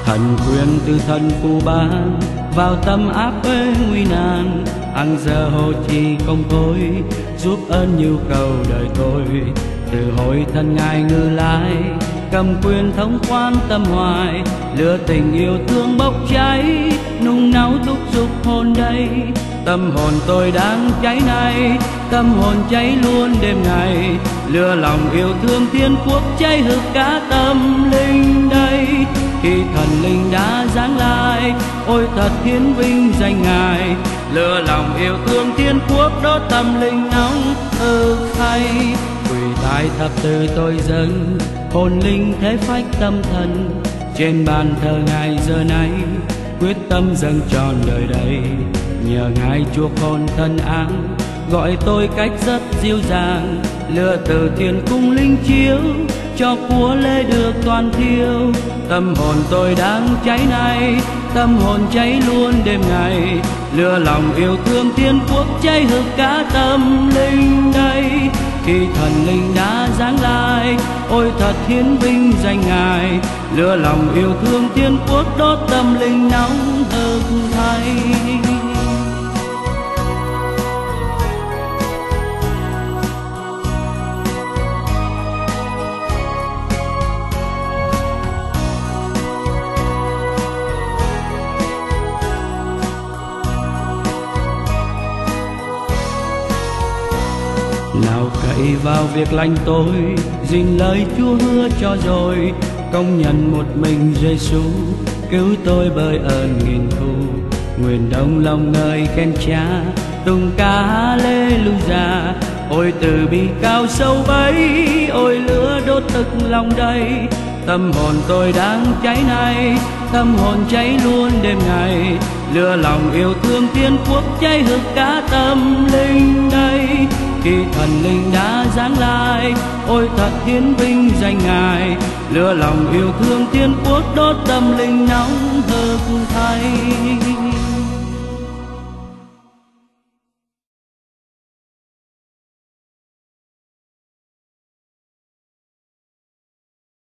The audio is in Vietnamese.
Thần quyền từ thần phù ban vào tâm áp ê nguy nan, ăn giờ hồ trì công khối giúp ơn nhu cầu đời tôi. Từ hồi thân ngài ngự lái cầm quyền thống quan tâm hoài, lửa tình yêu thương bốc cháy nung nấu thúc giục hồn đây. Tâm hồn tôi đang cháy nay, tâm hồn cháy luôn đêm ngày, lửa lòng yêu thương thiên quốc cháy hực cả tâm linh đây. Khi thần linh đã giáng lại, ôi thật hiến vinh danh ngài, lửa lòng yêu thương thiên quốc đốt tâm linh nóng ực thay. Quỳ tại thập tự tôi dâng, hồn linh thế phách tâm thần, trên bàn thờ ngài giờ này quyết tâm dâng trọn đời đây. Nhờ ngài chuộc hồn thân áng, gọi tôi cách rất dịu dàng, lửa từ thiên cung linh chiếu cho của lễ được toàn thiêu. Tâm hồn tôi đang cháy nay, tâm hồn cháy luôn đêm ngày, lửa lòng yêu thương thiên quốc cháy hực cả tâm linh đây. Khi thần linh đã giáng lại, ôi thật hiến vinh danh ngài, lửa lòng yêu thương thiên quốc đốt tâm linh nóng hực thay. Nào cậy vào việc lành tôi, gìn lời Chúa hứa cho rồi, công nhận một mình Giêsu cứu tôi bởi ơn nghìn thu. Nguyện đồng lòng ngợi khen Cha, tung ca Hallelujah. Ôi từ bi cao sâu bấy, ôi lửa đốt thực lòng đây. Tâm hồn tôi đang cháy nay, tâm hồn cháy luôn đêm ngày, lửa lòng yêu thương thiên quốc cháy hực cả tâm linh đây. Khi thần linh đã giáng lại, ôi thật hiến vinh danh ngài, lửa lòng yêu thương thiên quốc đốt tâm linh nóng hực thay.